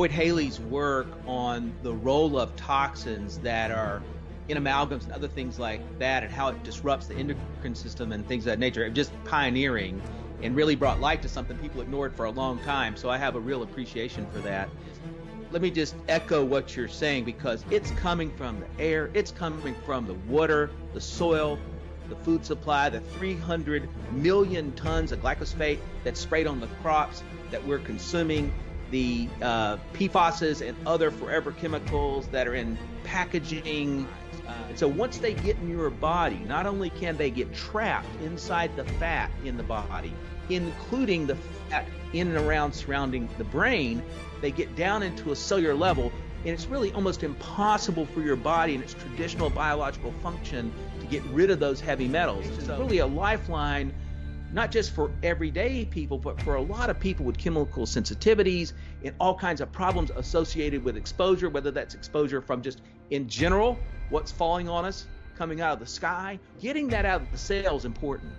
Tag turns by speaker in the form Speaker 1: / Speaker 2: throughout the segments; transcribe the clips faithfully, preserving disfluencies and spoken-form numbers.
Speaker 1: Boyd Haley's work on the role of toxins that are in amalgams and other things like that, and how it disrupts the endocrine system and things of that nature, just pioneering and really brought light to something people ignored for a long time. So I have a real appreciation for that. Let me just echo what you're saying, because it's coming from the air, it's coming from the water, the soil, the food supply, the three hundred million tons of glyphosate that's sprayed on the crops that we're consuming, the uh, P FASes and other forever chemicals that are in packaging. Uh, and so once they get in your body, not only can they get trapped inside the fat in the body, including the fat in and around surrounding the brain, they get down into a cellular level, and it's really almost impossible for your body in its traditional biological function to get rid of those heavy metals. It's really a lifeline, not just for everyday people, but for a lot of people with chemical sensitivities and all kinds of problems associated with exposure, whether that's exposure from just in general, what's falling on us, coming out of the sky. Getting that out of the cell is important.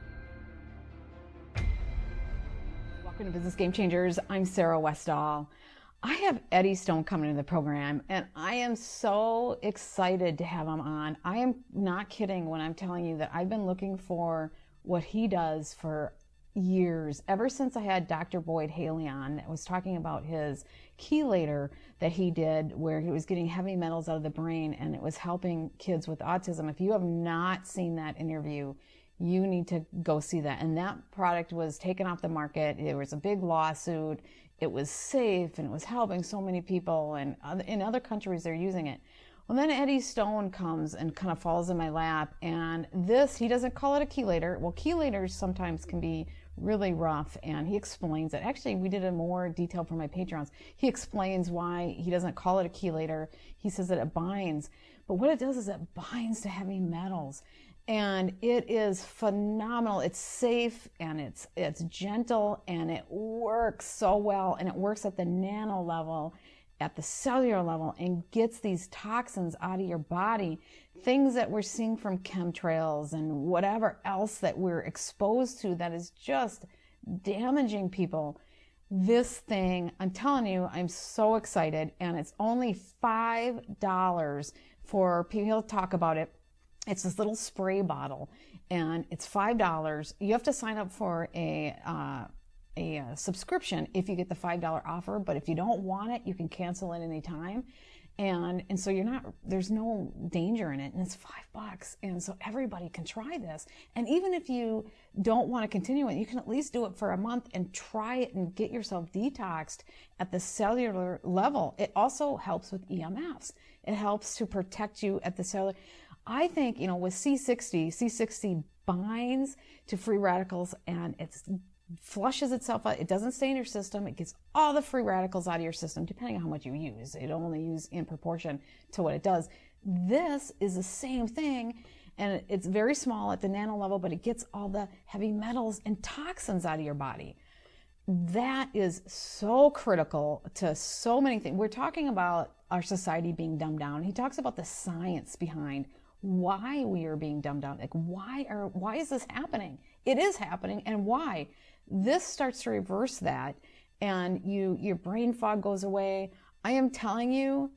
Speaker 2: Welcome to Business Game Changers. I'm Sarah Westall. I have Eddie Stone coming into the program, and I am so excited to have him on. I am not kidding when I'm telling you that I've been looking for what he does for years, ever since I had Doctor Boyd Haley on that was talking about his chelator that he did, where he was getting heavy metals out of the brain and it was helping kids with autism. If you have not seen that interview, you need to go see that. And that product was taken off the market. There was a big lawsuit. It was safe and it was helping so many people, and in other countries they're using it. Well, then Eddie Stone comes and kind of falls in my lap, and this, he doesn't call it a chelator. Well, chelators sometimes can be really rough, and he explains it. Actually, we did a more detail for my Patrons. He explains why he doesn't call it a chelator. He says that it binds, but what it does is it binds to heavy metals. And it is phenomenal. It's safe, and it's it's gentle, and it works so well, and it works at the nano level, at the cellular level, and gets these toxins out of your body, things that we're seeing from chemtrails and whatever else that we're exposed to that is just damaging people. This thing, I'm telling you, I'm so excited, and it's only five dollars for people to talk about it. It's this little spray bottle, and it's five dollars. You have to sign up for a uh, a uh, subscription if you get the five dollar offer, but if you don't want it, you can cancel it anytime. And and so you're not, there's no danger in it, and it's five bucks. And so everybody can try this. And even if you don't want to continue it, you can at least do it for a month and try it and get yourself detoxed at the cellular level. It also helps with E M Fs. It helps to protect you at the cellular. I think, you know, with C sixty, C sixty binds to free radicals, and it flushes itself out. It doesn't stay in your system. It gets all the free radicals out of your system, depending on how much you use. It only use in proportion to what it does. This is the same thing, and it's very small at the nano level, but it gets all the heavy metals and toxins out of your body. That is so critical to so many things. We're talking about our society being dumbed down. He talks about the science behind why we are being dumbed down. Like, why are why is this happening? It is happening, and why? This starts to reverse that, and you your brain fog goes away. I am telling you,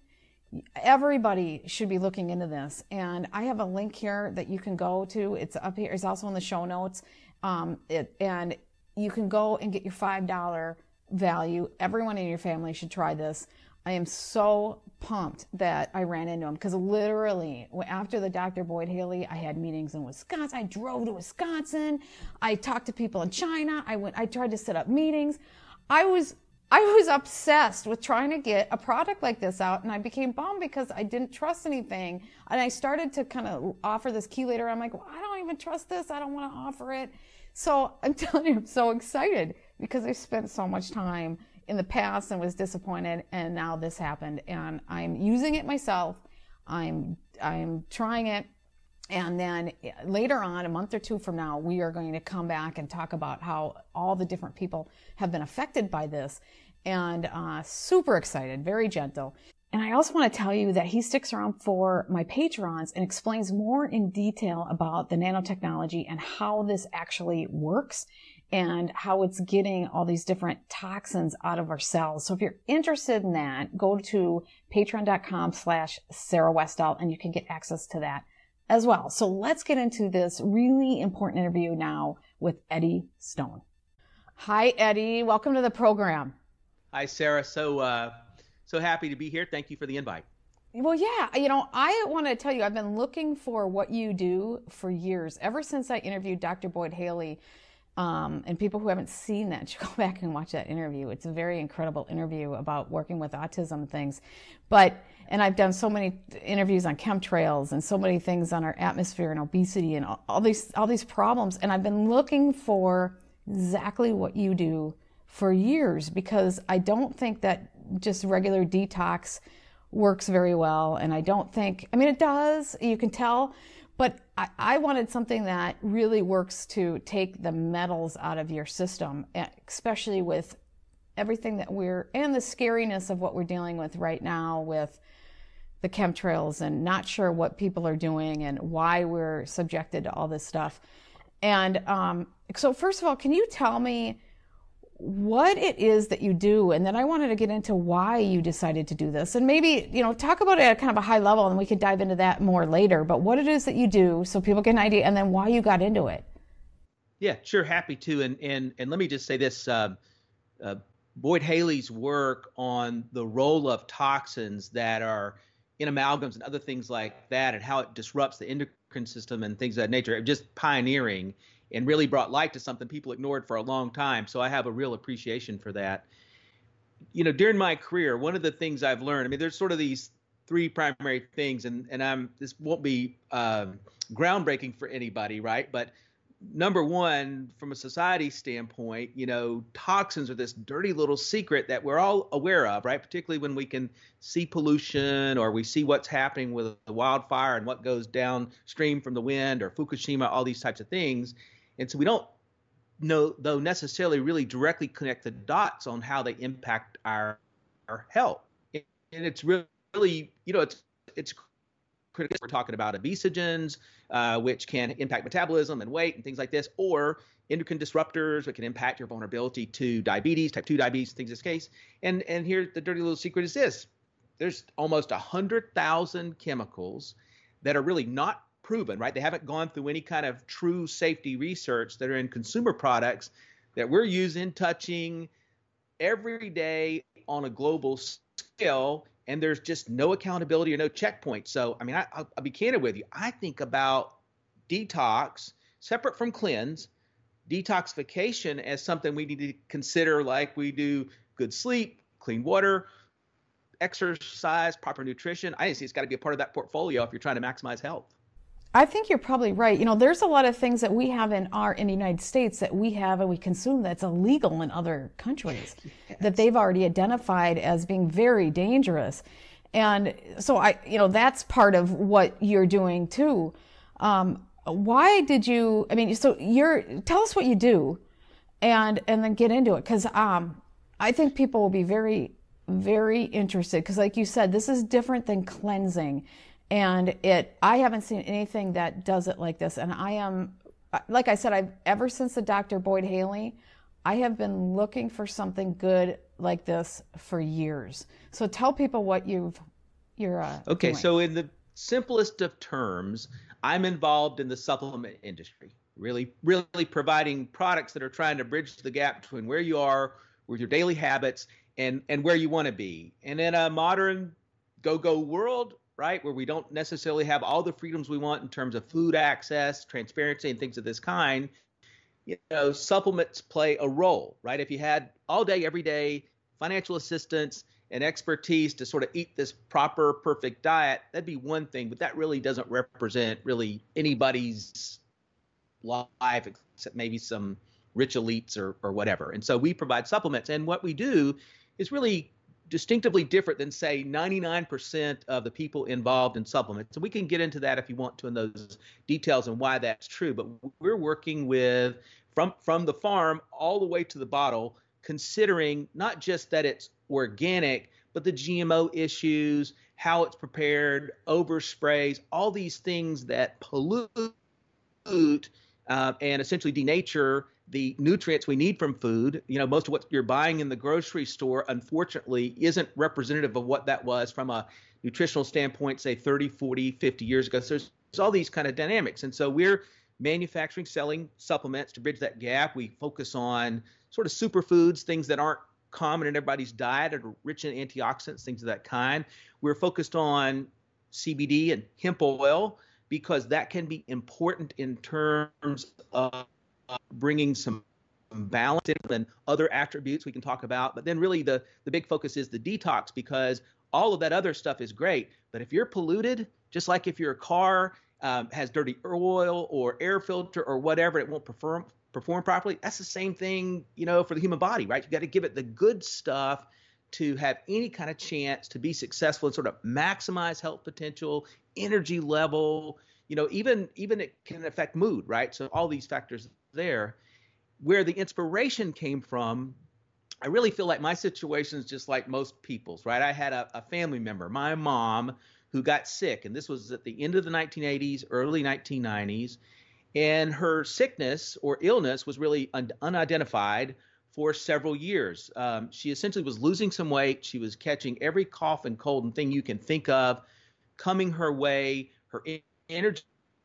Speaker 2: everybody should be looking into this, and I have a link here that you can go to. It's up here. It's also in the show notes. Um, it and you can go and get your five dollar value. Everyone in your family should try this. I am so pumped that I ran into him, because literally after the Doctor Boyd Haley, I had meetings in Wisconsin. I drove to Wisconsin. I talked to people in China. I went. I tried to set up meetings. I was I was obsessed with trying to get a product like this out, and I became bummed because I didn't trust anything. And I started to kind of offer this chelator. I'm like, well, I don't even trust this. I don't want to offer it. So I'm telling you, I'm so excited because I spent so much time in the past and was disappointed, and now this happened, and I'm using it myself. I'm I'm trying it, and then later on, a month or two from now, we are going to come back and talk about how all the different people have been affected by this, and uh, super excited, very gentle. And I also want to tell you that he sticks around for my Patrons and explains more in detail about the nanotechnology and how this actually works. and how it's getting all these different toxins out of our cells. So if you're interested in that, go to patreon.com slash Sarah Westall and you can get access to that as well. So let's get into this really important interview now with Eddie Stone. Hi, Eddie. Welcome to the program.
Speaker 1: Hi, Sarah. So, uh, so happy to be here. Thank you for the invite.
Speaker 2: Well, yeah, you know, I want to tell you, I've been looking for what you do for years, ever since I interviewed Doctor Boyd Haley. Um, and people who haven't seen that should go back and watch that interview. It's a very incredible interview about working with autism and things. But, and I've done so many interviews on chemtrails and so many things on our atmosphere and obesity and all, all these, all these problems. And I've been looking for exactly what you do for years, because I don't think that just regular detox works very well. And I don't think, I mean, it does, you can tell, but I, I wanted something that really works to take the metals out of your system, especially with everything that we're, and the scariness of what we're dealing with right now with the chemtrails and not sure what people are doing and why we're subjected to all this stuff. And um, so first of all, can you tell me what it is that you do? And then I wanted to get into why you decided to do this. And maybe, you know, talk about it at kind of a high level and we can dive into that more later. But what it is that you do so people get an idea, and then why you got into it.
Speaker 1: Yeah, sure. Happy to. And and and let me just say this, uh, uh, Boyd Haley's work on the role of toxins that are in amalgams and other things like that and how it disrupts the endocrine system and things of that nature, just pioneering and really brought light to something people ignored for a long time. So I have a real appreciation for that. You know, during my career, one of the things I've learned, I mean, there's sort of these three primary things, and, and I'm, this won't be um, groundbreaking for anybody, right? But number one, from a society standpoint, you know, toxins are this dirty little secret that we're all aware of, right? Particularly when we can see pollution or we see what's happening with the wildfire and what goes downstream from the wind or Fukushima, all these types of things. And so we don't know, though, necessarily really directly connect the dots on how they impact our our health. And it's really, you know, it's it's critical. We're talking about obesogens, uh, which can impact metabolism and weight and things like this, or endocrine disruptors, which can impact your vulnerability to diabetes, type two diabetes, things in this case. And and here the dirty little secret is this: there's almost a hundred thousand chemicals that are really not proven, right? They haven't gone through any kind of true safety research that are in consumer products that we're using, touching every day on a global scale, and there's just no accountability or no checkpoint. So, I mean, I, I'll, I'll be candid with you. I think about detox, separate from cleanse, detoxification as something we need to consider like we do good sleep, clean water, exercise, proper nutrition. I see it's got to be a part of that portfolio if you're trying to maximize health.
Speaker 2: I think you're probably right. You know, there's a lot of things that we have in our in the United States that we have and we consume that's illegal in other countries, yes, that they've already identified as being very dangerous. And so I, you know, that's part of what you're doing too. Um, why did you, I mean, so you're, tell us what you do and, and then get into it. Cause, um, I think people will be very, very interested. Cause like you said, this is different than cleansing. And it, I haven't seen anything that does it like this. And I am, like I said, I've ever since the Doctor Boyd Haley, I have been looking for something good like this for years. So tell people what you've, you're uh,
Speaker 1: okay.
Speaker 2: doing.
Speaker 1: So in the simplest of terms, I'm involved in the supplement industry, really, really providing products that are trying to bridge the gap between where you are with your daily habits and, and where you want to be. And in a modern go-go world, right, where we don't necessarily have all the freedoms we want in terms of food access, transparency, and things of this kind, you know, supplements play a role, right? If you had all day, every day, financial assistance and expertise to sort of eat this proper, perfect diet, that'd be one thing, but that really doesn't represent really anybody's life except maybe some rich elites or, or whatever. And so we provide supplements, and what we do is really distinctively different than, say, ninety-nine percent of the people involved in supplements. And we can get into that if you want to in those details and why that's true. But we're working with from from the farm all the way to the bottle, considering not just that it's organic, but the G M O issues, how it's prepared, oversprays, all these things that pollute uh, and essentially denature the nutrients we need from food. You know, most of what you're buying in the grocery store, unfortunately, isn't representative of what that was from a nutritional standpoint, say thirty, forty, fifty years ago. So there's, there's all these kind of dynamics. And so we're manufacturing, selling supplements to bridge that gap. We focus on sort of superfoods, things that aren't common in everybody's diet, are rich in antioxidants, things of that kind. We're focused on C B D and hemp oil because that can be important in terms of bringing some balance and other attributes we can talk about. But then really the, the big focus is the detox, because all of that other stuff is great. But if you're polluted, just like if your car um, has dirty oil or air filter or whatever, it won't perform perform properly. That's the same thing, you know, for the human body, right? You got to give it the good stuff to have any kind of chance to be successful and sort of maximize health potential, energy level, you know, even even it can affect mood, right? So all these factors there. Where the inspiration came from, I really feel like my situation is just like most people's, right? I had a, a family member, my mom, who got sick, and this was at the end of the nineteen eighties, early nineteen nineties, and her sickness or illness was really un- unidentified for several years. Um, she essentially was losing some weight. She was catching every cough and cold and thing you can think of coming her way. Her e- energy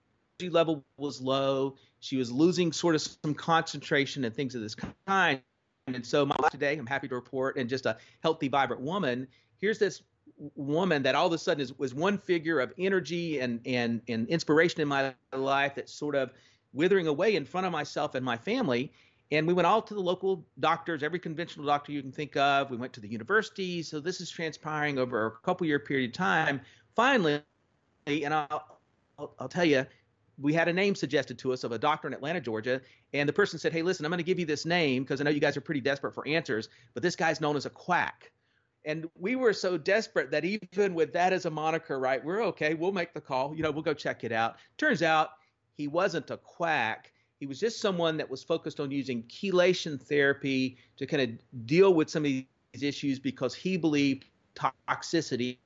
Speaker 1: level was low. She was losing sort of some concentration and things of this kind. And so my life today, I'm happy to report, and just a healthy, vibrant woman. Here's this woman that all of a sudden is, was one figure of energy and, and, and inspiration in my life that's sort of withering away in front of myself and my family. And we went all to the local doctors, every conventional doctor you can think of. We went to the university. So this is transpiring over a couple year period of time. Finally, and I'll, I'll, I'll tell you, we had a name suggested to us of a doctor in Atlanta, Georgia. And the person said, hey, listen, I'm going to give you this name because I know you guys are pretty desperate for answers, but this guy's known as a quack. And we were so desperate that even with that as a moniker, right, we're okay. We'll make the call. You know, we'll go check it out. Turns out he wasn't a quack. He was just someone that was focused on using chelation therapy to kind of deal with some of these issues because he believed toxicity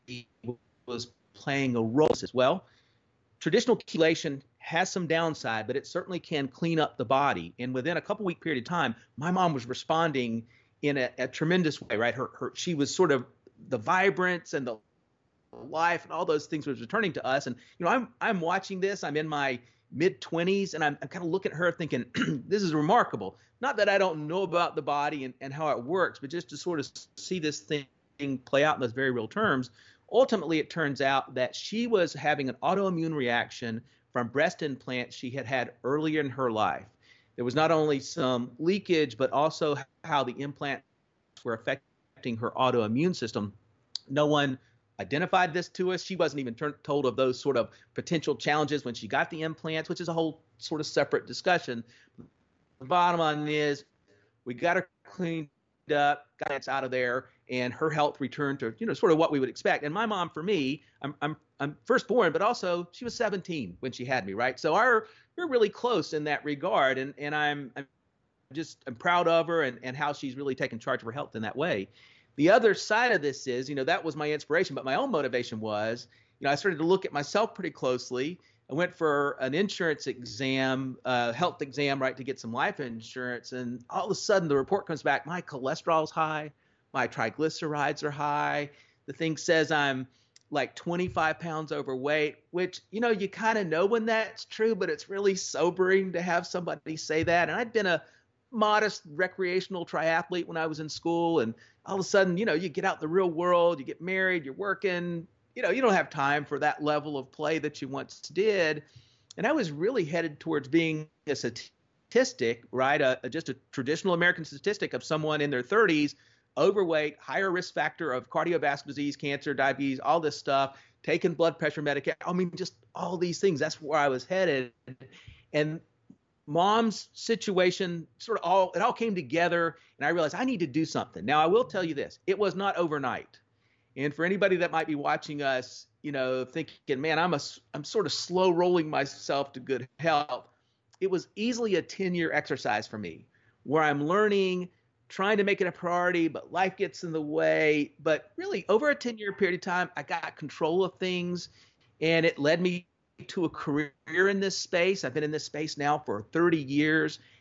Speaker 1: was playing a role as well. Traditional chelation has some downside, but it certainly can clean up the body. And within a couple week period of time, my mom was responding in a, a tremendous way, right? Her, her, she was sort of the vibrance and the life and all those things was returning to us. And, you know, I'm, I'm watching this, I'm in my mid twenties, and I'm, I'm kind of looking at her thinking, this is remarkable. Not that I don't know about the body and, and how it works, but just to sort of see this thing play out in those very real terms. Ultimately, it turns out that she was having an autoimmune reaction from breast implants she had had earlier in her life. There was not only some leakage, but also how the implants were affecting her autoimmune system. No one identified this to us. She wasn't even t- told of those sort of potential challenges when she got the implants, which is a whole sort of separate discussion. The bottom line is we got her cleaned up, got it out of there, and her health returned to, you know, sort of what we would expect. And my mom, for me, I'm I'm I'm firstborn, but also she was seventeen when she had me, right? So our we're really close in that regard, and and I'm I'm just I'm proud of her and and how she's really taken charge of her health in that way. The other side of this is, you know, that was my inspiration, but my own motivation was, you know, I started to look at myself pretty closely. I went for an insurance exam, uh, health exam, right, to get some life insurance. And all of a sudden the report comes back, my cholesterol's high, my triglycerides are high. The thing says I'm like twenty-five pounds overweight, which, you know, you kind of know when that's true, but it's really sobering to have somebody say that. And I'd been a modest recreational triathlete when I was in school. And all of a sudden, you know, you get out in the real world, you get married, you're working, you know, you don't have time for that level of play that you once did. And I was really headed towards being a statistic, right? A, a, just a traditional American statistic of someone in their thirties, overweight, higher risk factor of cardiovascular disease, cancer, diabetes, all this stuff, taking blood pressure medication. I mean, just all these things. That's where I was headed. And mom's situation sort of all, it all came together, and I realized I need to do something. Now, I will tell you this, it was not overnight. And for anybody that might be watching us, you know, thinking, man, I'm a, I'm sort of slow rolling myself to good health. It was easily a ten year exercise for me where I'm learning, trying to make it a priority, but life gets in the way. But really over a ten year period of time, I got control of things, and it led me to a career in this space. I've been in this space now for thirty years,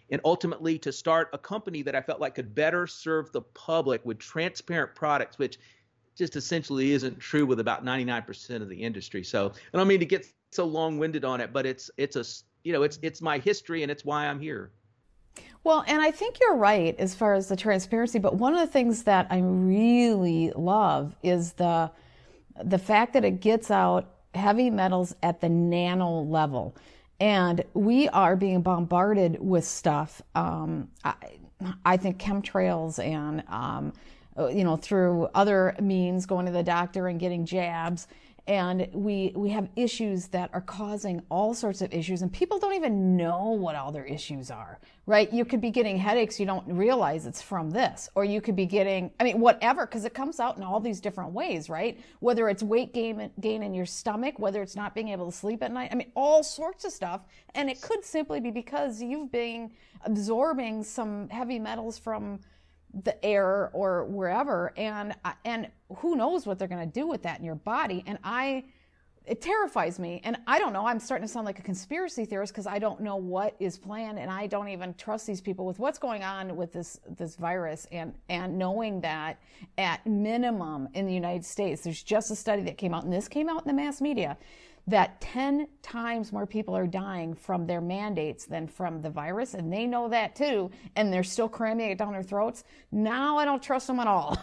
Speaker 1: and ultimately to start a company that I felt like could better serve the public with transparent products, which just essentially isn't true with about ninety-nine percent of the industry. So I don't mean to get so long-winded on it, but it's it's a you know it's it's my history and it's why I'm here.
Speaker 2: Well, and I think you're right as far as the transparency, but one of the things that I really love is the the fact that it gets out heavy metals at the nano level. And we are being bombarded with stuff. Um, I, I think chemtrails and, um, you know, through other means, going to the doctor and getting jabs. And we we have issues that are causing all sorts of issues, and people don't even know what all their issues are, right? You could be getting headaches, you don't realize it's from this, or you could be getting, I mean, whatever, because it comes out in all these different ways, right? Whether it's weight gain, gain in your stomach, whether it's not being able to sleep at night, I mean, all sorts of stuff. And it could simply be because you've been absorbing some heavy metals from the air or wherever, and and who knows what they're going to do with that in your body. And I it terrifies me, and I don't know, I'm starting to sound like a conspiracy theorist because I don't know what is planned, and I don't even trust these people with what's going on with this this virus. And and knowing that at minimum in the United States, there's just a study that came out, and this came out in the mass media, that ten times more people are dying from their mandates than from the virus, and they know that too, and they're still cramming it down their throats. Now I don't trust them at all.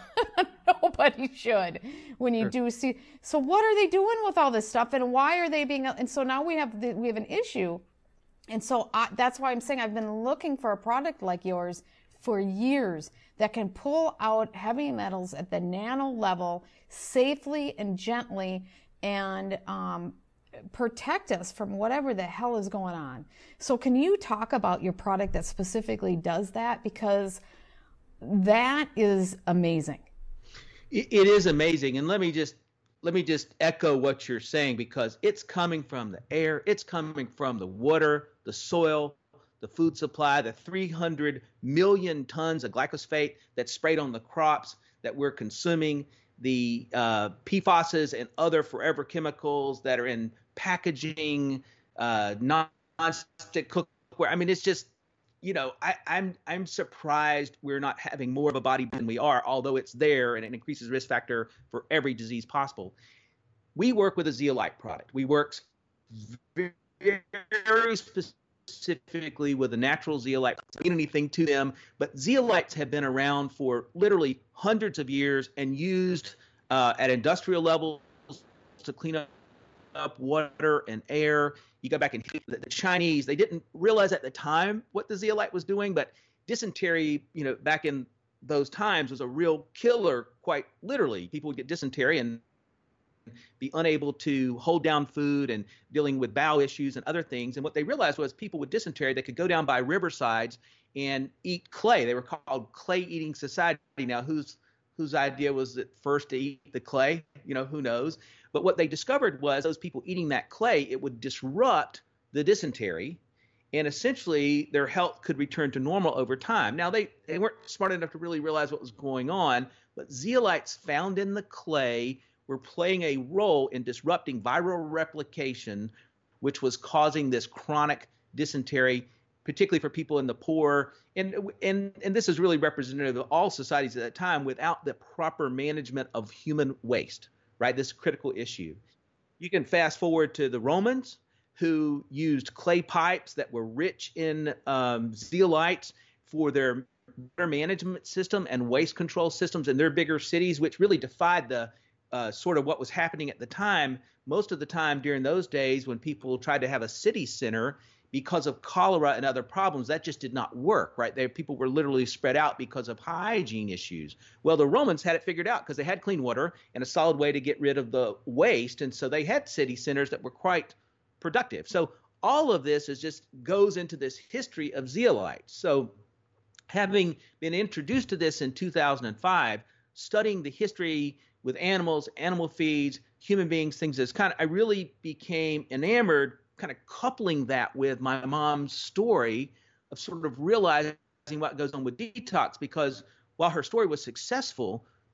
Speaker 2: Nobody should when you sure. do see. So what are they doing with all this stuff, and why are they being, and so now we have the, we have an issue. And so I, that's why I'm saying I've been looking for a product like yours for years that can pull out heavy metals at the nano level safely and gently, and um, protect us from whatever the hell is going on. So can you talk about your product that specifically does that? Because that is amazing.
Speaker 1: It, it is amazing. And let me just let me just echo what you're saying, because it's coming from the air, it's coming from the water, the soil, the food supply, the three hundred million tons of glyphosate that's sprayed on the crops that we're consuming, the uh, P FASes and other forever chemicals that are in packaging, uh, non-stick cookware. I mean, it's just, you know, I, I'm I'm surprised we're not having more of a body than we are, although it's there and it increases risk factor for every disease possible. We work with a zeolite product. We work very, very specifically with a natural zeolite. Don't mean anything to them, but zeolites have been around for literally hundreds of years and used uh, at industrial levels to clean up up water and air. You go back and the, the Chinese, they didn't realize at the time what the zeolite was doing, but dysentery, you know, back in those times was a real killer, quite literally. People would get dysentery and be unable to hold down food and dealing with bowel issues and other things. And what they realized was people with dysentery, they could go down by riversides and eat clay. They were called clay eating society. Now, whose whose idea was it first to eat the clay? You know, who knows? But what they discovered was those people eating that clay, it would disrupt the dysentery, and essentially their health could return to normal over time. Now, they, they weren't smart enough to really realize what was going on, but zeolites found in the clay were playing a role in disrupting viral replication, which was causing this chronic dysentery, particularly for people in the poor. And, and, and this is really representative of all societies at that time without the proper management of human waste. Right, this critical issue. You can fast forward to the Romans, who used clay pipes that were rich in um, zeolites for their water management system and waste control systems in their bigger cities, which really defied the uh, sort of what was happening at the time. Most of the time during those days when people tried to have a city center, because of cholera and other problems, that just did not work, right? They, people were literally spread out because of hygiene issues. Well, the Romans had it figured out because they had clean water and a solid way to get rid of the waste. And so they had city centers that were quite productive. So all of this is just goes into this history of zeolites. So having been introduced to this in two thousand five, studying the history with animals, animal feeds, human beings, things that's kind of, I really became enamored, kind of coupling that with my mom's story of sort of realizing what goes on with detox, because while her story was successful,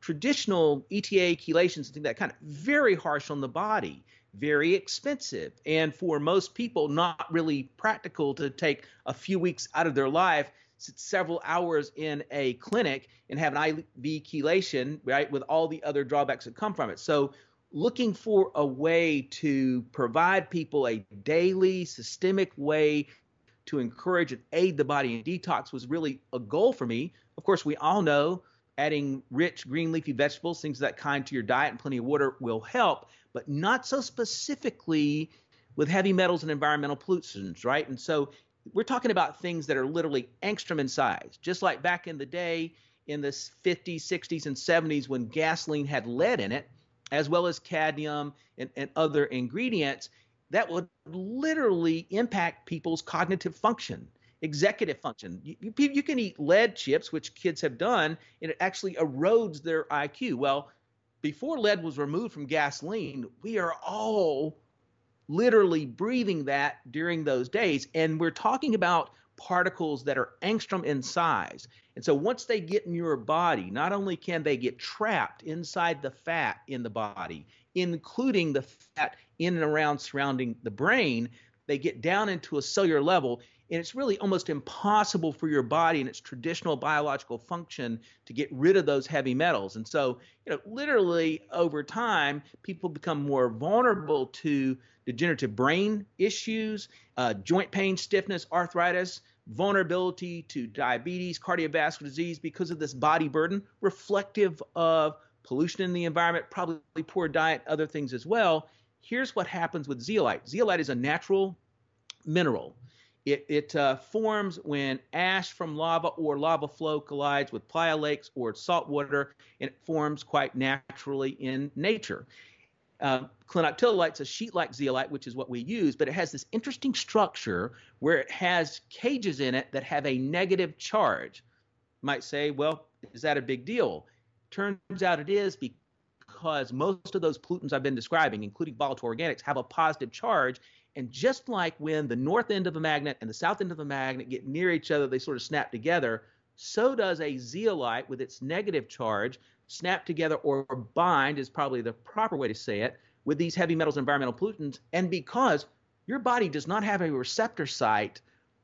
Speaker 1: traditional E T A chelations and things like that, kind of very harsh on the body, very expensive, and for most people, not really practical to take a few weeks out of their life, sit several hours in a clinic and have an I V chelation, right, with all the other drawbacks that come from it. So looking for a way to provide people a daily systemic way to encourage and aid the body in detox was really a goal for me. Of course, we all know adding rich green leafy vegetables, things of that kind to your diet and plenty of water will help, but not so specifically with heavy metals and environmental pollutants, right? And so we're talking about things that are literally angstrom in size, just like back in the day in the fifties, sixties, and seventies when gasoline had lead in it, as well as cadmium and, and other ingredients that would literally impact people's cognitive function, executive function. You, you, you can eat lead chips, which kids have done, and it actually erodes their I Q. Well, before lead was removed from gasoline, we are all literally breathing that during those days. And we're talking about particles that are angstrom in size. And so once they get in your body, not only can they get trapped inside the fat in the body, including the fat in and around surrounding the brain, they get down into a cellular level, and it's really almost impossible for your body and its traditional biological function to get rid of those heavy metals. And so, you know, literally over time, people become more vulnerable to degenerative brain issues, uh, joint pain, stiffness, arthritis, vulnerability to diabetes, cardiovascular disease because of this body burden, reflective of pollution in the environment, probably poor diet, other things as well. Here's what happens with zeolite. Zeolite is a natural mineral. It, it uh, forms when ash from lava or lava flow collides with playa lakes or salt water, and it forms quite naturally in nature. Uh, Clinoctiolite's a sheet-like zeolite, which is what we use, but it has this interesting structure where it has cages in it that have a negative charge. You might say, well, is that a big deal? Turns out it is, because most of those pollutants I've been describing, including volatile organics, have a positive charge. And just like when the north end of a magnet and the south end of a magnet get near each other, they sort of snap together, so does a zeolite with its negative charge snap together, or bind is probably the proper way to say it, with these heavy metals and environmental pollutants. And because your body does not have a receptor site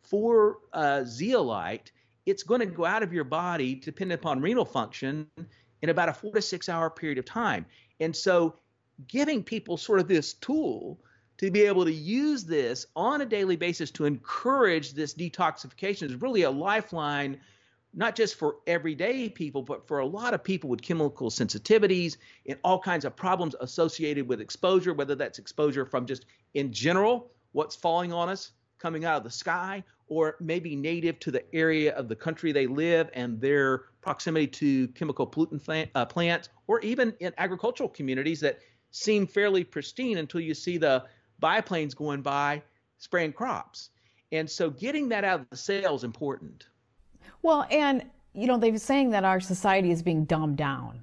Speaker 1: for uh, zeolite, it's going to go out of your body, depending upon renal function, in about a four to six hour period of time. And so giving people sort of this tool to be able to use this on a daily basis to encourage this detoxification is really a lifeline, not just for everyday people, but for a lot of people with chemical sensitivities and all kinds of problems associated with exposure, whether that's exposure from just in general, what's falling on us, coming out of the sky, or maybe native to the area of the country they live and their proximity to chemical pollutant plant, uh, plants, or even in agricultural communities that seem fairly pristine until you see the biplanes going by spraying crops. And so getting that out of the sale is important.
Speaker 2: Well, and, you know, they've been saying that our society is being dumbed down.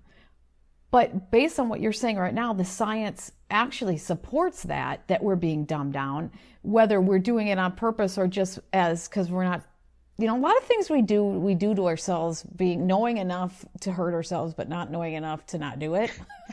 Speaker 2: But based on what you're saying right now, the science actually supports that, that we're being dumbed down, whether we're doing it on purpose or just as, because we're not, you know, a lot of things we do, we do to ourselves, being knowing enough to hurt ourselves, but not knowing enough to not do it.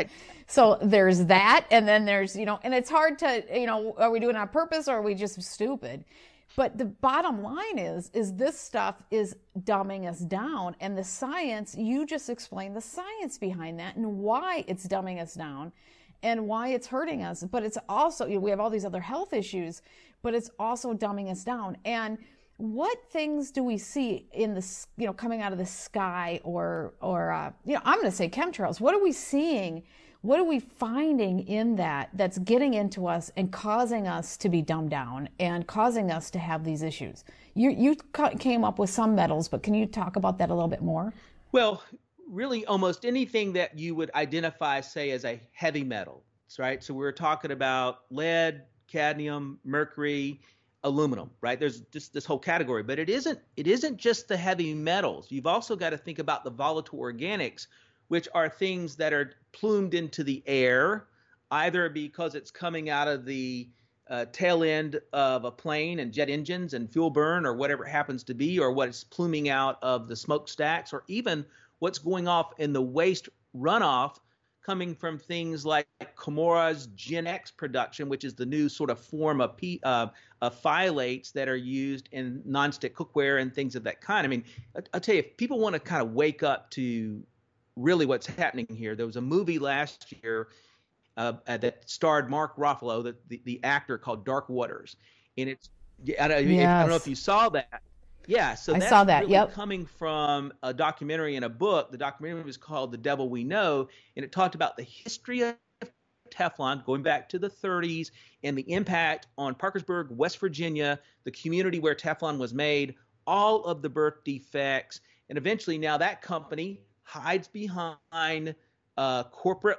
Speaker 2: So there's that. And then there's, you know, and it's hard to, you know, are we doing it on purpose or are we just stupid? But the bottom line is, is this stuff is dumbing us down. And the science, you just explained the science behind that and why it's dumbing us down and why it's hurting us. But it's also, you know, we have all these other health issues, but it's also dumbing us down. And what things do we see in the, you know, coming out of the sky or, or uh, you know, I'm going to say chemtrails. What are we seeing? What are we finding in that that's getting into us and causing us to be dumbed down and causing us to have these issues? You you came up with some metals, but can you talk about that a little bit more?
Speaker 1: Well, really almost anything that you would identify, say, as a heavy metal, right? So we're talking about lead, cadmium, mercury, aluminum, right? There's just this whole category, but it isn't it isn't just the heavy metals. You've also got to think about the volatile organics, which are things that are plumed into the air, either because it's coming out of the uh, tail end of a plane and jet engines and fuel burn or whatever it happens to be, or what is pluming out of the smokestacks, or even what's going off in the waste runoff coming from things like Comora's Gen X production, which is the new sort of form of, P, uh, of phthalates that are used in nonstick cookware and things of that kind. I mean, I'll tell you, if people want to kind of wake up to really what's happening here, there was a movie last year uh, that starred Mark Ruffalo, the, the, the actor, called Dark Waters. And it's, I don't,
Speaker 2: yes.
Speaker 1: I don't know if you saw that. Yeah, so
Speaker 2: I
Speaker 1: that's
Speaker 2: saw that.
Speaker 1: really
Speaker 2: Yep.
Speaker 1: coming from a documentary and a book. The documentary was called The Devil We Know, and it talked about the history of Teflon going back to the thirties and the impact on Parkersburg, West Virginia, the community where Teflon was made, all of the birth defects, and eventually now that company hides behind uh, corporate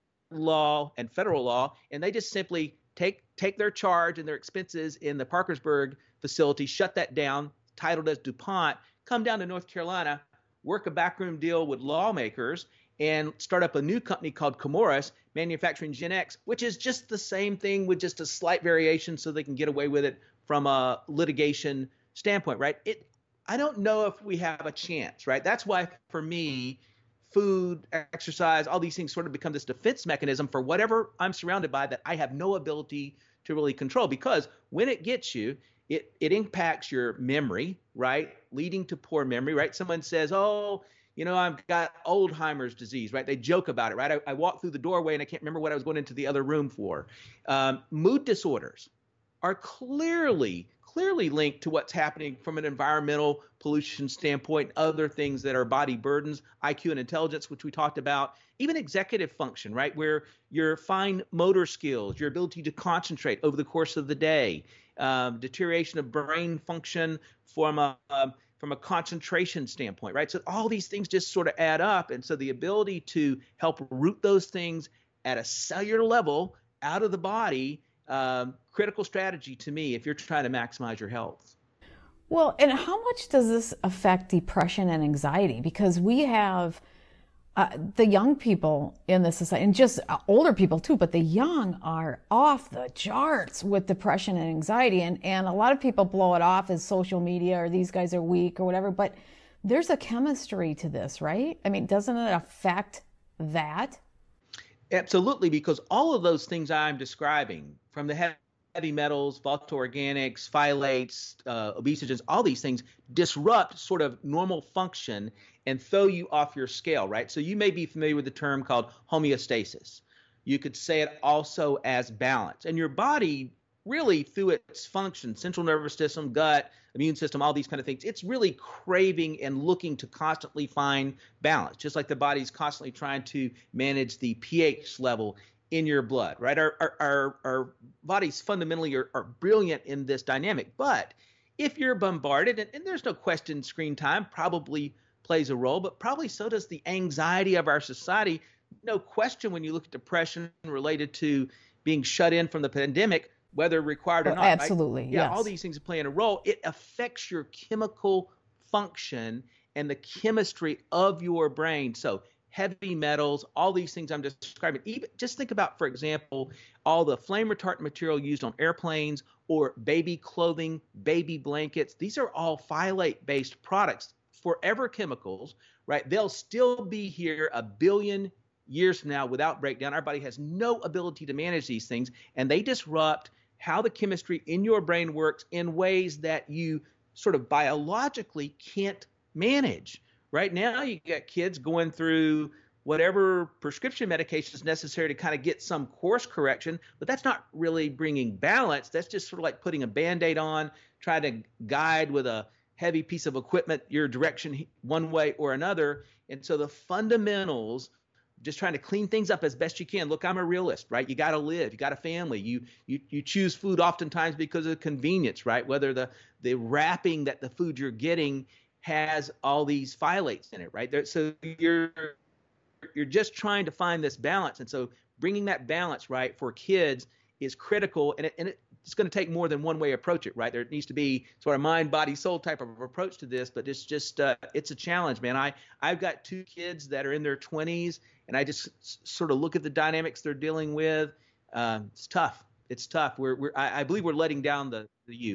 Speaker 1: law and federal law, and they just simply take take their charge and their expenses in the Parkersburg facility, shut that down, titled as DuPont, come down to North Carolina, work a backroom deal with lawmakers, and start up a new company called Chemours, manufacturing Gen X, which is just the same thing with just a slight variation so they can get away with it from a litigation standpoint, right? It, I don't know if we have a chance, right? That's why, for me, food, exercise, all these things sort of become this defense mechanism for whatever I'm surrounded by that I have no ability to really control, because when it gets you, It it impacts your memory, right? Leading to poor memory, right? Someone says, oh, you know, I've got Alzheimer's disease, right? They joke about it, right? I, I walked through the doorway and I can't remember what I was going into the other room for. Um, mood disorders are clearly, clearly linked to what's happening from an environmental pollution standpoint, other things that are body burdens, I Q and intelligence, which we talked about, even executive function, right? Where your fine motor skills, your ability to concentrate over the course of the day, Um, deterioration of brain function from a um, from a concentration standpoint, right? So all these things just sort of add up, and so the ability to help root those things at a cellular level out of the body, um, critical strategy to me if you're trying to maximize your health.
Speaker 2: Well, and how much does this affect depression and anxiety? Because we have Uh, the young people in the society, and just uh, older people too, but the young are off the charts with depression and anxiety. And, and a lot of people blow it off as social media or these guys are weak or whatever, but there's a chemistry to this, right? I mean, doesn't it affect that?
Speaker 1: Absolutely, because all of those things I'm describing, from the heavy metals, volatile organics, phthalates, uh, obesogens, all these things disrupt sort of normal function and throw you off your scale, right? So you may be familiar with the term called homeostasis. You could say it also as balance. And your body really, through its function, central nervous system, gut, immune system, all these kind of things, it's really craving and looking to constantly find balance, just like the body's constantly trying to manage the pH level in your blood, right? Our, our, our, our bodies fundamentally are, are brilliant in this dynamic. But if you're bombarded, and, and there's no question screen time probably plays a role, but probably so does the anxiety of our society. No question, when you look at depression related to being shut in from the pandemic, whether required or
Speaker 2: Oh,
Speaker 1: not.
Speaker 2: absolutely,
Speaker 1: right? Yeah,
Speaker 2: yes.
Speaker 1: all these things are playing a role. It affects your chemical function and the chemistry of your brain. So heavy metals, all these things I'm describing. Even just think about, for example, all the flame retardant material used on airplanes or baby clothing, baby blankets. These are all phthalate-based products, forever chemicals, right? They'll still be here a billion years from now without breakdown. Our body has no ability to manage these things, and they disrupt how the chemistry in your brain works in ways that you sort of biologically can't manage. Right now, you got kids going through whatever prescription medication is necessary to kind of get some course correction, but that's not really bringing balance. That's just sort of like putting a Band-Aid on, trying to guide with a heavy piece of equipment your direction one way or another. And so the fundamentals, just trying to clean things up as best you can. Look, I'm a realist, right? You got to live. You got a family. You you you choose food oftentimes because of convenience, right? Whether the the wrapping that the food you're getting has all these phthalates in it, right? There, so you're you're just trying to find this balance, and so bringing that balance right for kids is critical, and it, and it, it's going to take more than one way to approach it, right? There needs to be sort of mind, body, soul type of approach to this, but it's just uh, it's a challenge, man. I I've got two kids that are in their twenties, and I just s- sort of look at the dynamics they're dealing with. Um, it's tough. It's tough. We're we're I, I believe we're letting down the the youth.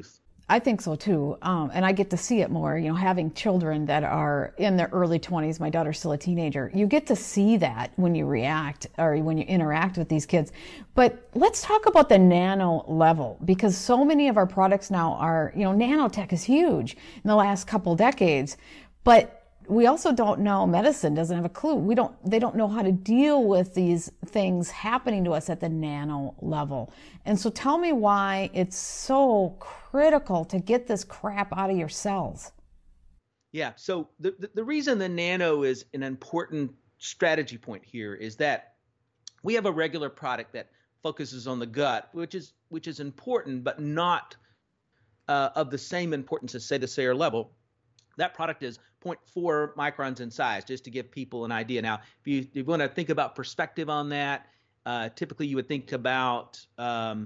Speaker 2: I think so too. Um, and I get to see it more, you know, having children that are in their early twenties. My daughter's still a teenager. You get to see that when you react or when you interact with these kids. But let's talk about the nano level, because so many of our products now are, you know, nanotech is huge in the last couple decades. But we also don't know, medicine doesn't have a clue. We don't, they don't know how to deal with these things happening to us at the nano level. And so tell me why it's so critical to get this crap out of your cells.
Speaker 1: Yeah, so the, the, the reason the nano is an important strategy point here is that we have a regular product that focuses on the gut, which is, which is important, but not uh, of the same importance as, say, the cellular level. That product is zero point four microns in size, just to give people an idea. Now, if you, if you want to think about perspective on that, uh, typically you would think about um,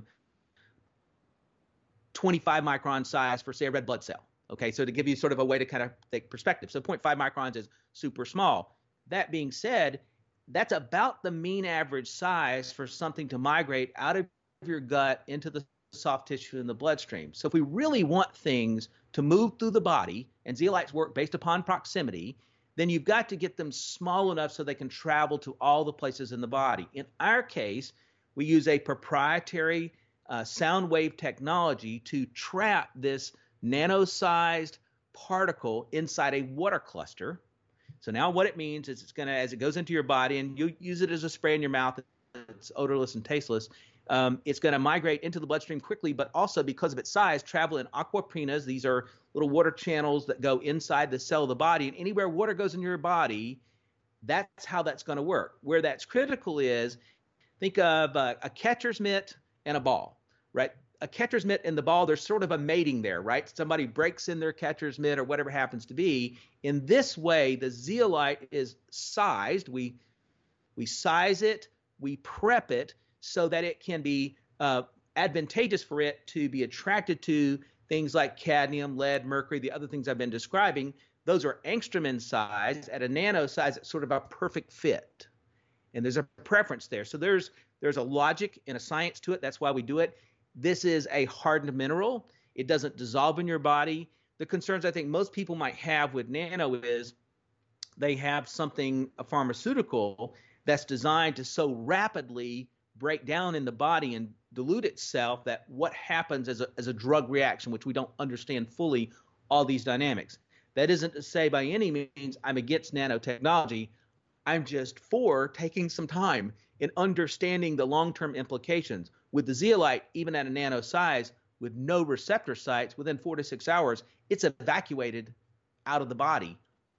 Speaker 1: twenty-five micron size for, say, a red blood cell. Okay, so to give you sort of a way to kind of take perspective. So zero point five microns is super small. That being said, that's about the mean average size for something to migrate out of your gut into the soft tissue in the bloodstream. So if we really want things to move through the body, and zeolites work based upon proximity, then you've got to get them small enough so they can travel to all the places in the body. In our case, we use a proprietary uh, sound wave technology to trap this nano-sized particle inside a water cluster. So now what it means is it's going to, as it goes into your body, and you use it as a spray in your mouth, it's odorless and tasteless, Um, it's going to migrate into the bloodstream quickly, but also because of its size, travel in aquaprinas. These are little water channels that go inside the cell of the body. And anywhere water goes in your body, that's how that's going to work. Where that's critical is, think of a, a catcher's mitt and a ball, right? A catcher's mitt and the ball, there's sort of a mating there, right? Somebody breaks in their catcher's mitt or whatever happens to be. In this way, the zeolite is sized. We, we size it, we prep it, so that it can be uh, advantageous for it to be attracted to things like cadmium, lead, mercury, the other things I've been describing. Those are angstrom in size. At a nano size, it's sort of a perfect fit. And there's a preference there. So there's, there's a logic and a science to it. That's why we do it. This is a hardened mineral. It doesn't dissolve in your body. The concerns I think most people might have with nano is they have something, a pharmaceutical, that's designed to so rapidly break down in the body and dilute itself that what happens as a, as a drug reaction, which we don't understand fully all these dynamics. That isn't to say by any means I'm against nanotechnology. I'm just for taking some time in understanding the long-term implications. With the zeolite, even at a nano size, with no receptor sites, within four to six hours, it's evacuated out of the body,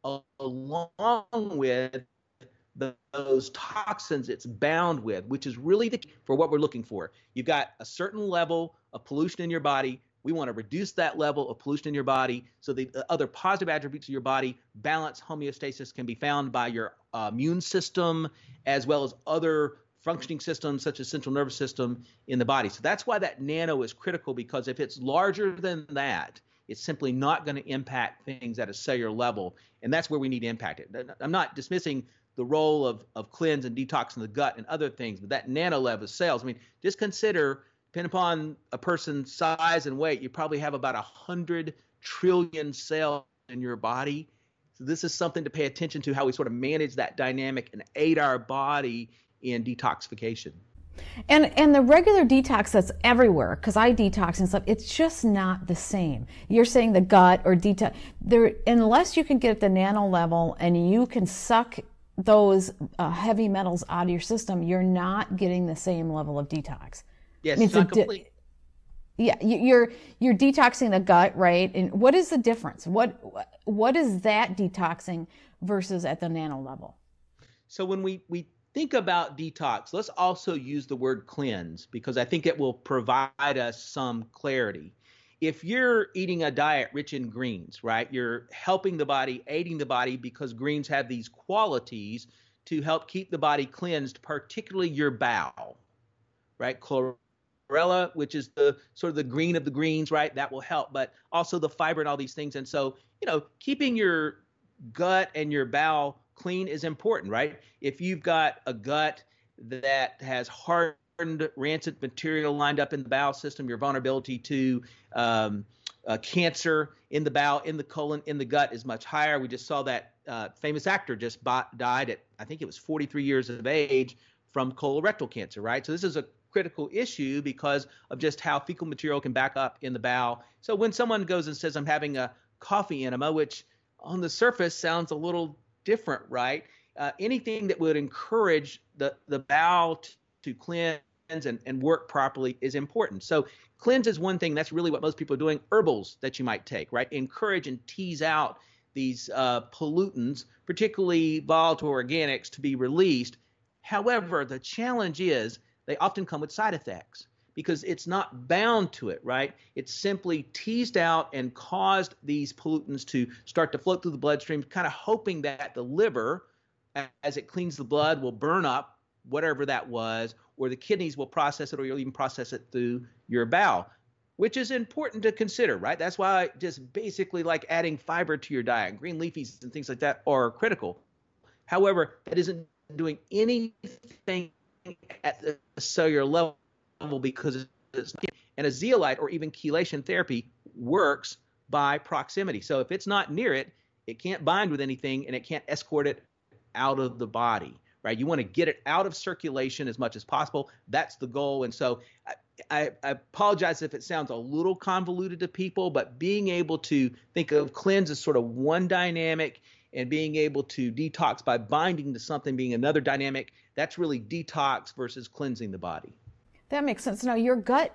Speaker 1: along with the, those toxins it's bound with, which is really the key for what we're looking for. You've got a certain level of pollution in your body. We want to reduce that level of pollution in your body so the, the other positive attributes of your body, balance, homeostasis, can be found by your uh, immune system, as well as other functioning systems such as central nervous system in the body. So that's why that nano is critical, because if it's larger than that, it's simply not going to impact things at a cellular level. And that's where we need to impact it. I'm not dismissing the role of, of cleanse and detox in the gut and other things, but that nano level of cells, I mean, just consider, depending upon a person's size and weight, you probably have about one hundred trillion cells in your body. So this is something to pay attention to, how we sort of manage that dynamic and aid our body in detoxification.
Speaker 2: And and the regular detox that's everywhere, because I detox and stuff, it's just not the same. You're saying the gut or detox, there, unless you can get at the nano level and you can suck those uh, heavy metals out of your system, you're not getting the same level of detox.
Speaker 1: Yes, it's not complete.
Speaker 2: Yeah, you're you're detoxing the gut, right? And what is the difference? What what is that detoxing versus at the nano level?
Speaker 1: So when we we think about detox, let's also use the word cleanse, because I think it will provide us some clarity. If you're eating a diet rich in greens, right, you're helping the body, aiding the body, because greens have these qualities to help keep the body cleansed, particularly your bowel, right? Chlorella, which is the sort of the green of the greens, right? That will help, but also the fiber and all these things. And so, you know, keeping your gut and your bowel clean is important, right? If you've got a gut that has hardened, rancid material lined up in the bowel system, your vulnerability to um, uh, cancer in the bowel, in the colon, in the gut is much higher. We just saw that uh, famous actor just bought, died at, I think it was forty-three years of age from colorectal cancer, right? So this is a critical issue because of just how fecal material can back up in the bowel. So when someone goes and says, I'm having a coffee enema, which on the surface sounds a little different, right? Uh, anything that would encourage the, the bowel t- to cleanse and, and work properly is important. So cleanse is one thing. That's really what most people are doing. Herbals that you might take, right? Encourage and tease out these uh, pollutants, particularly volatile organics, to be released. However, the challenge is they often come with side effects because it's not bound to it, right? It's simply teased out and caused these pollutants to start to float through the bloodstream, kind of hoping that the liver, as it cleans the blood, will burn up whatever that was, or the kidneys will process it, or you'll even process it through your bowel, which is important to consider, right? That's why just basically like adding fiber to your diet, green leafies and things like that are critical. However, that isn't doing anything at the cellular level because it's not, and a zeolite or even chelation therapy works by proximity. So if it's not near it, it can't bind with anything and it can't escort it out of the body, right? You want to get it out of circulation as much as possible. That's the goal. And so I, I, I apologize if it sounds a little convoluted to people, but being able to think of cleanse as sort of one dynamic and being able to detox by binding to something being another dynamic, that's really detox versus cleansing the body.
Speaker 2: That makes sense. Now, your gut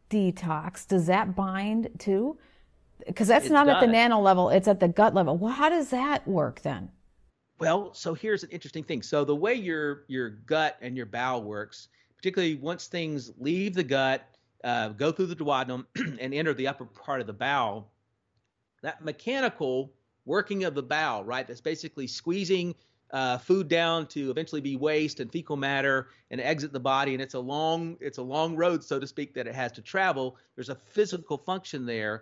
Speaker 2: detox, does that bind too? Because that's
Speaker 1: It
Speaker 2: not
Speaker 1: does.
Speaker 2: at the nano level, it's at the gut level. Well, how does that work then?
Speaker 1: Well, so here's an interesting thing. So the way your your gut and your bowel works, particularly once things leave the gut, uh, go through the duodenum and enter the upper part of the bowel, that mechanical working of the bowel, right, that's basically squeezing uh, food down to eventually be waste and fecal matter and exit the body, and it's a long it's a long road, so to speak, that it has to travel. There's a physical function there.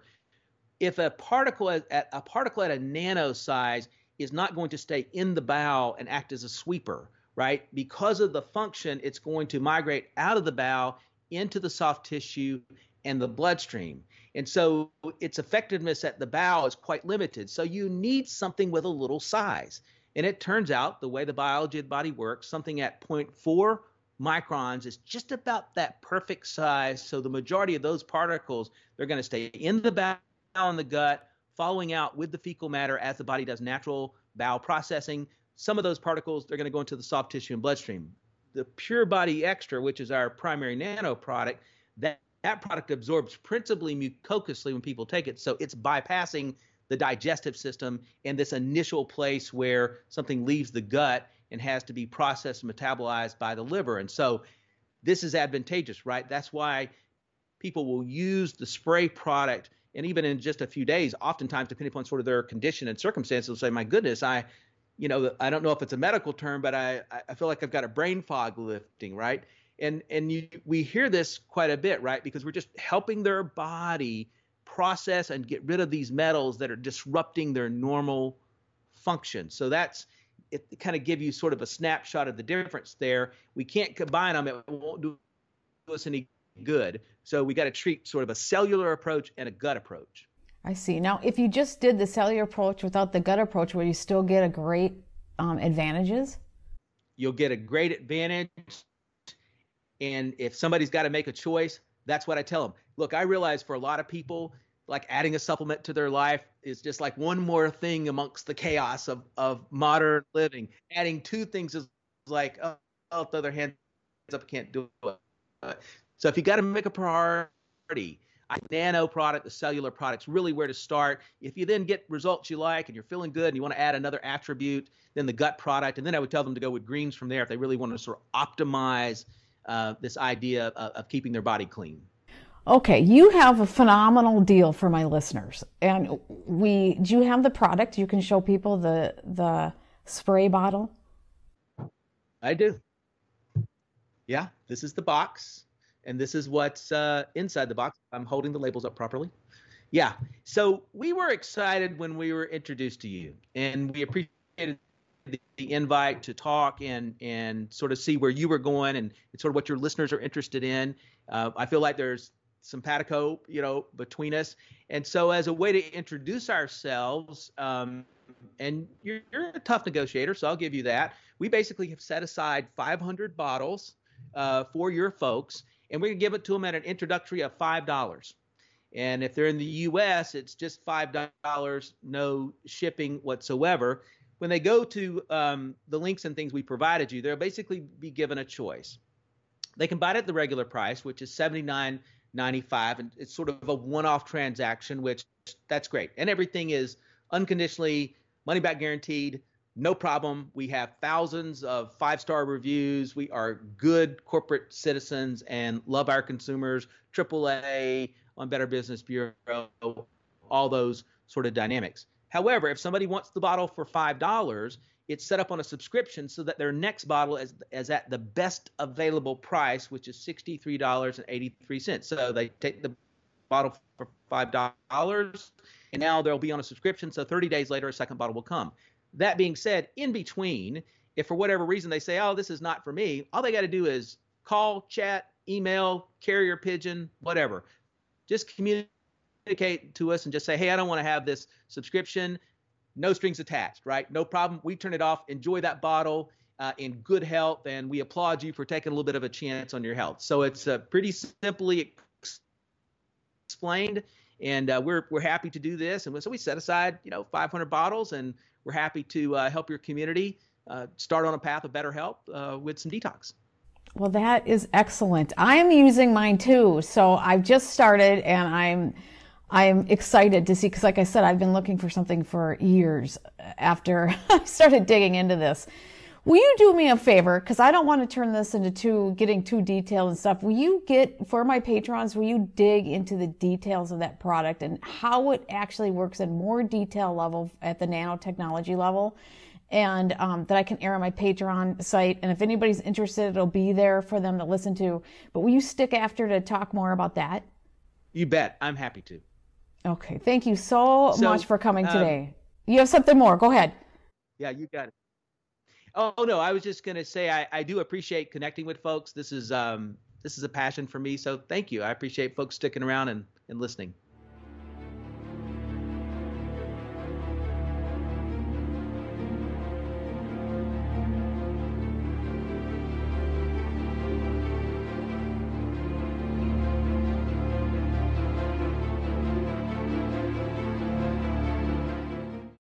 Speaker 1: If a particle at, at a particle at a nano size is not going to stay in the bowel and act as a sweeper, right? Because of the function, it's going to migrate out of the bowel into the soft tissue and the bloodstream. And so its effectiveness at the bowel is quite limited. So you need something with a little size. And it turns out the way the biology of the body works, something at zero point four microns is just about that perfect size. So the majority of those particles, they're going to stay in the bowel and the gut, following out with the fecal matter as the body does natural bowel processing. Some of those particles, they're going to go into the soft tissue and bloodstream. The Pure Body Extra, which is our primary nano product, that, that product absorbs principally mucously when people take it. So it's bypassing the digestive system and this initial place where something leaves the gut and has to be processed and metabolized by the liver. And so this is advantageous, right? That's why people will use the spray product. And even in just a few days, oftentimes, depending upon sort of their condition and circumstances, they'll say, my goodness, I, you know, I don't know if it's a medical term, but I, I feel like I've got a brain fog lifting, right? And and you, we hear this quite a bit, right? Because we're just helping their body process and get rid of these metals that are disrupting their normal function. So that's, it kind of give you sort of a snapshot of the difference there. We can't combine them. It won't do us any good. So we got to treat sort of a cellular approach and a gut approach.
Speaker 2: I see. Now, if you just did the cellular approach without the gut approach, will you still get a great um, advantages?
Speaker 1: You'll get a great advantage. And if somebody's got to make a choice, that's what I tell them. Look, I realize for a lot of people, like adding a supplement to their life is just like one more thing amongst the chaos of, of modern living. Adding two things is like, oh, oh the other hand up, can't do it. Uh, So if you got to make a priority, I nano product, the cellular product's really where to start. If you then get results you like and you're feeling good and you want to add another attribute, then the gut product. And then I would tell them to go with greens from there if they really want to sort of optimize uh, this idea of, of keeping their body clean.
Speaker 2: Okay, you have a phenomenal deal for my listeners. And we, do you have the product? You can show people the the spray bottle?
Speaker 1: I do. Yeah, this is the box. And this is what's uh, inside the box. I'm holding the labels up properly. Yeah. So we were excited when we were introduced to you, and we appreciated the, the invite to talk and and sort of see where you were going and sort of what your listeners are interested in. Uh, I feel like there's simpatico, you know, between us. And so as a way to introduce ourselves, um, and you're, you're a tough negotiator, so I'll give you that. We basically have set aside five hundred bottles uh, for your folks, and we're going to give it to them at an introductory of five dollars. And if they're in the U S, it's just five dollars, no shipping whatsoever. When they go to um, the links and things we provided you, they'll basically be given a choice. They can buy it at the regular price, which is seventy-nine ninety-five, and it's sort of a one-off transaction, which that's great. And everything is unconditionally money-back guaranteed, no problem. We have thousands of five-star reviews. We are good corporate citizens and love our consumers, triple A on Better Business Bureau, all those sort of dynamics. However, if somebody wants the bottle for five dollars, it's set up on a subscription so that their next bottle is, is at the best available price, which is sixty-three dollars and eighty-three cents. So they take the bottle for five dollars, and now they'll be on a subscription, so thirty days later, a second bottle will come. That being said, in between, if for whatever reason they say, oh, this is not for me, all they got to do is call, chat, email, carrier pigeon, whatever. Just communicate to us and just say, hey, I don't want to have this subscription. No strings attached, right? No problem. We turn it off. Enjoy that bottle uh, in good health, and we applaud you for taking a little bit of a chance on your health. So it's uh, pretty simply explained, and uh, we're we're happy to do this. And so we set aside, you know, five hundred bottles, and we're happy to uh, help your community uh, start on a path of better health uh, with some detox.
Speaker 2: Well, that is excellent. I am using mine too. So I've just started, and I'm I'm excited to see, because like I said, I've been looking for something for years after I started digging into this. Will you do me a favor? Because I don't want to turn this into too, getting too detailed and stuff. Will you get, for my patrons, will you dig into the details of that product and how it actually works in more detail level at the nanotechnology level? And um, that I can air on my Patreon site. And if anybody's interested, it'll be there for them to listen to. But will you stick after to talk more about that?
Speaker 1: You bet. I'm happy to.
Speaker 2: Okay. Thank you so, so much for coming
Speaker 1: um,
Speaker 2: today. You have something more. Go ahead.
Speaker 1: Yeah, you got it. Oh, no, I was just going to say I, I do appreciate connecting with folks. This is um this is a passion for me. So thank you. I appreciate folks sticking around and, and listening.